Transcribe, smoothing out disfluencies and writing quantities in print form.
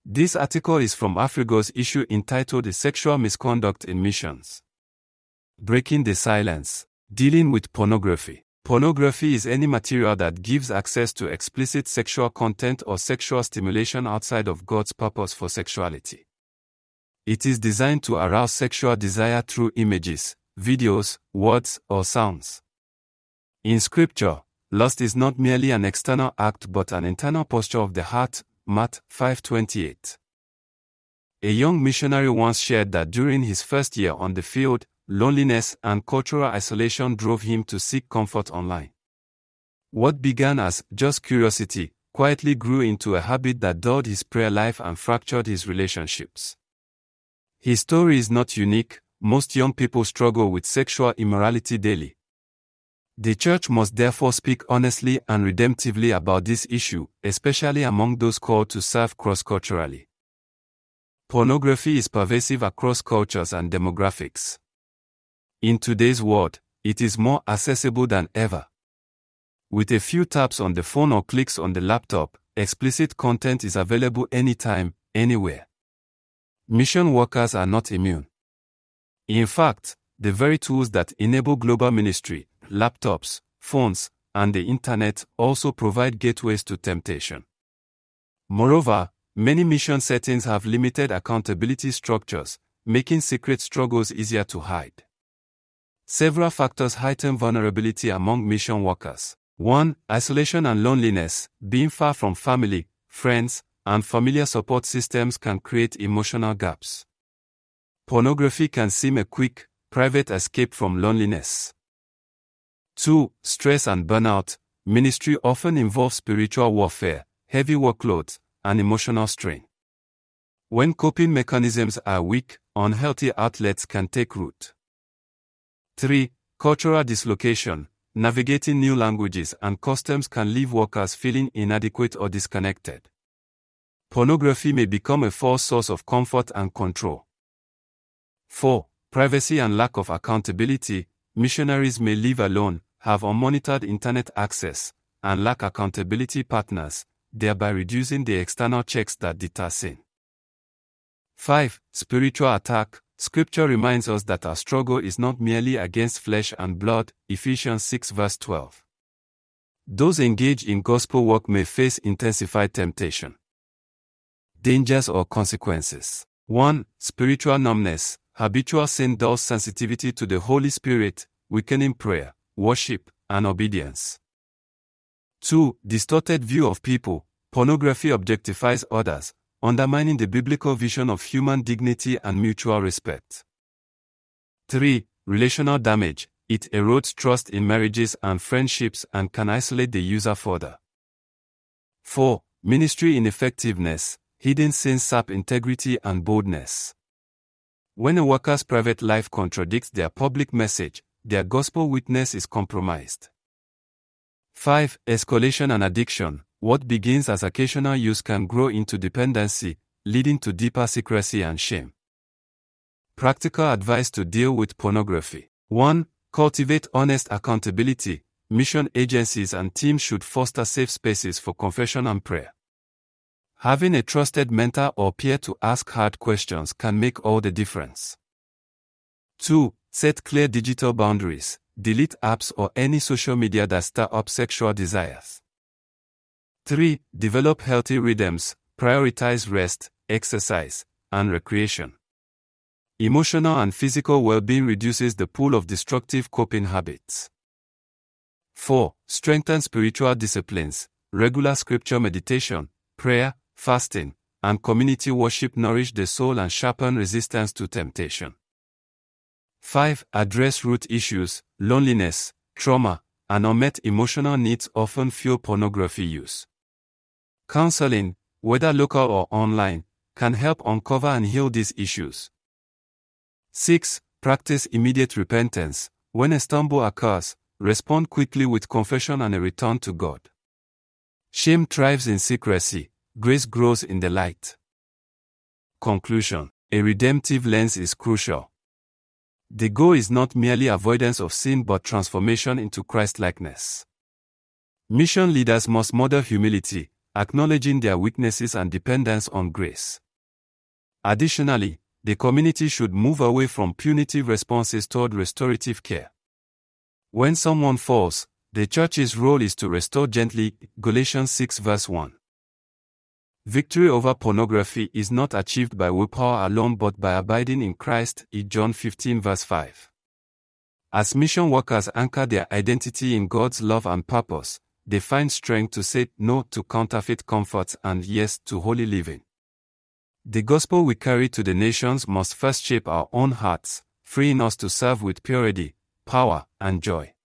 This article is from Afrigo's issue entitled Sexual Misconduct in Missions. Breaking the Silence. Dealing with pornography. Pornography is any material that gives access to explicit sexual content or sexual stimulation outside of God's purpose for sexuality. It is designed to arouse sexual desire through images, videos, words, or sounds. In Scripture, lust is not merely an external act but an internal posture of the heart. Matt 5:28. A young missionary once shared that during his first year on the field, loneliness and cultural isolation drove him to seek comfort online. What began as just curiosity quietly grew into a habit that dulled his prayer life and fractured his relationships. His story is not unique. Most young people struggle with sexual immorality daily. The church must therefore speak honestly and redemptively about this issue, especially among those called to serve cross-culturally. Pornography is pervasive across cultures and demographics. In today's world, it is more accessible than ever. With a few taps on the phone or clicks on the laptop, explicit content is available anytime, anywhere. Mission workers are not immune. In fact, the very tools that enable global ministry, laptops, phones, and the internet also provide gateways to temptation. Moreover, many mission settings have limited accountability structures, making secret struggles easier to hide. Several factors heighten vulnerability among mission workers. 1. Isolation and loneliness. Being far from family, friends, and familiar support systems can create emotional gaps. Pornography can seem a quick, private escape from loneliness. 2. Stress and burnout. Ministry often involves spiritual warfare, heavy workloads, and emotional strain. When coping mechanisms are weak, unhealthy outlets can take root. 3. Cultural dislocation. Navigating new languages and customs can leave workers feeling inadequate or disconnected. Pornography may become a false source of comfort and control. 4. Privacy and lack of accountability. Missionaries may live alone, have unmonitored internet access, and lack accountability partners, thereby reducing the external checks that deter sin. 5. Spiritual attack. Scripture reminds us that our struggle is not merely against flesh and blood, Ephesians 6 verse 12. Those engaged in gospel work may face intensified temptation. Dangers or consequences. 1. Spiritual numbness. Habitual sin dulls sensitivity to the Holy Spirit, weakening prayer, worship, and obedience. 2. Distorted view of people. Pornography objectifies others, undermining the biblical vision of human dignity and mutual respect. 3. Relational damage. It erodes trust in marriages and friendships and can isolate the user further. 4. Ministry ineffectiveness. Hidden sins sap integrity and boldness. When a worker's private life contradicts their public message, their gospel witness is compromised. 5. Escalation and addiction. What begins as occasional use can grow into dependency, leading to deeper secrecy and shame. Practical advice to deal with pornography. 1. Cultivate honest accountability. Mission agencies and teams should foster safe spaces for confession and prayer. Having a trusted mentor or peer to ask hard questions can make all the difference. 2. Set clear digital boundaries. Delete apps or any social media that stir up sexual desires. 3. Develop healthy rhythms. Prioritize rest, exercise, and recreation. Emotional and physical well-being reduces the pool of destructive coping habits. 4. Strengthen spiritual disciplines. Regular scripture meditation, prayer, fasting, and community worship nourish the soul and sharpen resistance to temptation. 5. Address root issues. Loneliness, trauma, and unmet emotional needs often fuel pornography use. Counseling, whether local or online, can help uncover and heal these issues. 6. Practice immediate repentance. When a stumble occurs, respond quickly with confession and a return to God. Shame thrives in secrecy. Grace grows in the light. Conclusion. A redemptive lens is crucial. The goal is not merely avoidance of sin but transformation into Christ-likeness. Mission leaders must model humility, acknowledging their weaknesses and dependence on grace. Additionally, the community should move away from punitive responses toward restorative care. When someone falls, the church's role is to restore gently, Galatians 6 verse 1. Victory over pornography is not achieved by willpower alone but by abiding in Christ, John 15 verse 5. As mission workers anchor their identity in God's love and purpose, they find strength to say no to counterfeit comforts and yes to holy living. The gospel we carry to the nations must first shape our own hearts, freeing us to serve with purity, power, and joy.